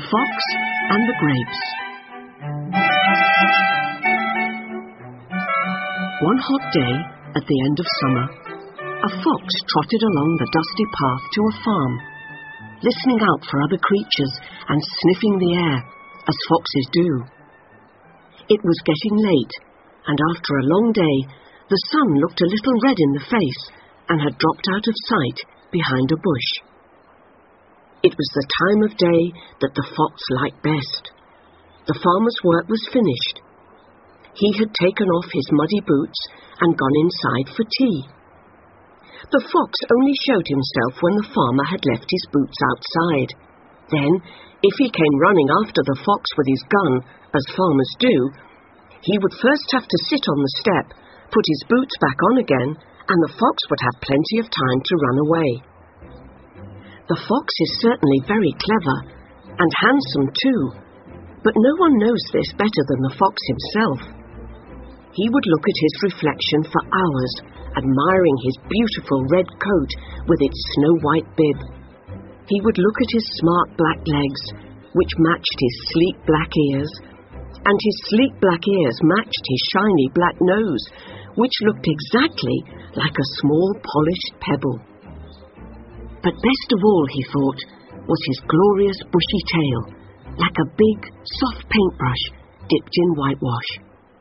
Fox and the Grapes. One hot day, at the end of summer, a fox trotted along the dusty path to a farm, listening out for other creatures and sniffing the air, as foxes do. It was getting late, and after a long day, the sun looked a little red in the face and had dropped out of sight behind a bush. It was the time of day that the fox liked best. The farmer's work was finished. He had taken off his muddy boots and gone inside for tea. The fox only showed himself when the farmer had left his boots outside. Then, if he came running after the fox with his gun, as farmers do, he would first have to sit on the step, put his boots back on again, and the fox would have plenty of time to run away. The fox is certainly very clever, and handsome too, but no one knows this better than the fox himself. He would look at his reflection for hours, admiring his beautiful red coat with its snow-white bib. He would look at his smart black legs, which matched his sleek black ears, and his sleek black ears matched his shiny black nose, which looked exactly like a small polished pebble. But best of all, he thought, was his glorious bushy tail, like a big, soft paintbrush dipped in whitewash.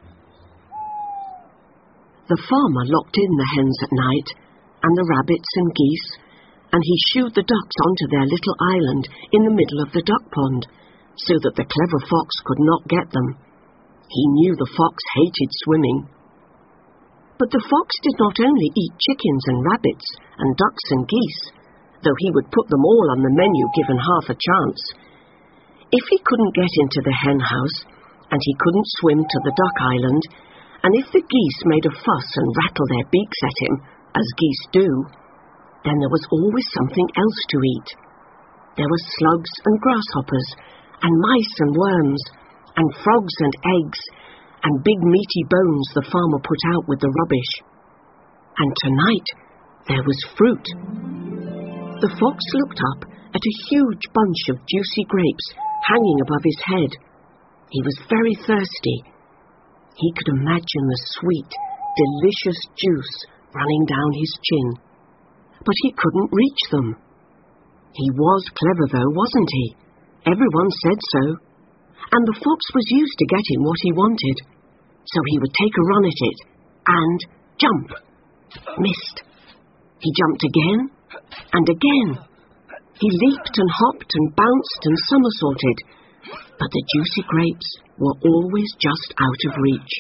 The farmer locked in the hens at night, and the rabbits and geese, and he shooed the ducks onto their little island in the middle of the duck pond, so that the clever fox could not get them. He knew the fox hated swimming. But the fox did not only eat chickens and rabbits and ducks and geese, though he would put them all on the menu given half a chance. If he couldn't get into the hen house, and he couldn't swim to the duck island, and if the geese made a fuss and rattled their beaks at him, as geese do, then there was always something else to eat. There were slugs and grasshoppers, and mice and worms, and frogs and eggs, and big meaty bones the farmer put out with the rubbish. And tonight there was fruit. The fox looked up at a huge bunch of juicy grapes hanging above his head. He was very thirsty. He could imagine the sweet, delicious juice running down his chin. But he couldn't reach them. He was clever though, wasn't he? Everyone said so. And the fox was used to getting what he wanted. So he would take a run at it, and jump. Missed. He jumped again, and again. He leaped and hopped and bounced and somersaulted, but the juicy grapes were always just out of reach.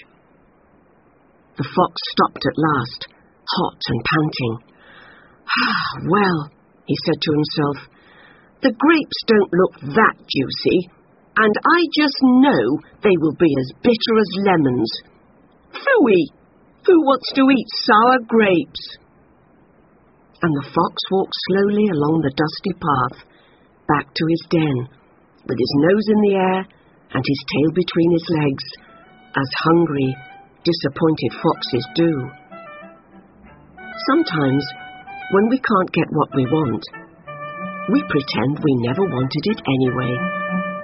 The fox stopped at last, hot and panting. "Well," he said to himself, "the grapes don't look that juicy, and I just know they will be as bitter as lemons. Phooey! Who wants to eat sour grapes?" And the fox walked slowly along the dusty path, back to his den, with his nose in the air and his tail between his legs, as hungry, disappointed foxes do. Sometimes, when we can't get what we want, we pretend we never wanted it anyway.